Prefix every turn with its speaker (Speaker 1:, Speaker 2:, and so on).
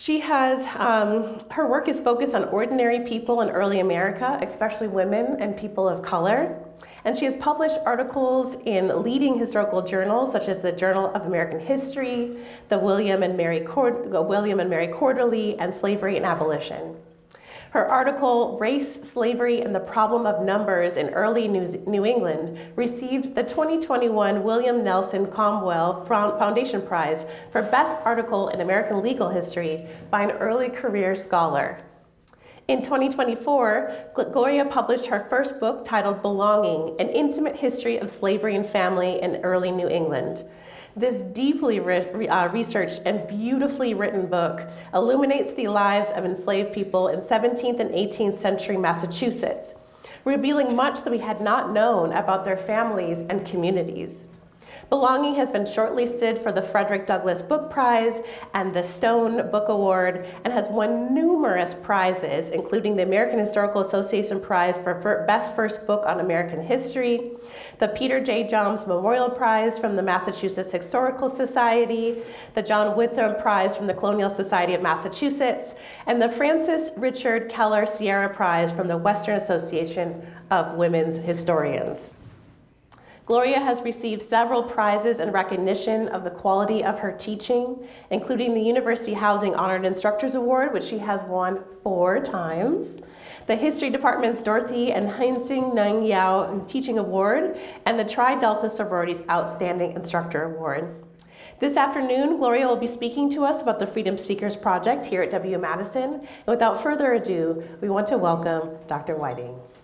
Speaker 1: Her work is focused on ordinary people in early America, especially women and people of color. And she has published articles in leading historical journals, such as the Journal of American History, the William and Mary Quarterly, and Slavery and Abolition. Her article, Race, Slavery, and the Problem of Numbers in Early New England, received the 2021 William Nelson Cromwell Foundation Prize for Best Article in American Legal History by an early career scholar. In 2024, Gloria published her first book titled Belonging, An Intimate History of Slavery and Family in Early New England. This deeply researched and beautifully written book illuminates the lives of enslaved people in 17th and 18th century Massachusetts, revealing much that we had not known about their families and communities. Belonging has been shortlisted for the Frederick Douglass Book Prize and the Stone Book Award and has won numerous prizes, including the American Historical Association Prize for Best First Book on American History, the Peter J. Johns Memorial Prize from the Massachusetts Historical Society, the John Witham Prize from the Colonial Society of Massachusetts, and the Francis Richard Keller Sierra Prize from the Western Association of Women's Historians. Gloria has received several prizes in recognition of the quality of her teaching, including the University Housing Honored Instructors Award, which she has won 4 times, the History Department's Dorothy and Hainsing Nang Yao Teaching Award, and the Tri-Delta Sororities Outstanding Instructor Award. This afternoon, Gloria will be speaking to us about the Freedom Seekers Project here at W. Madison. And without further ado, we want to welcome Dr. Whiting.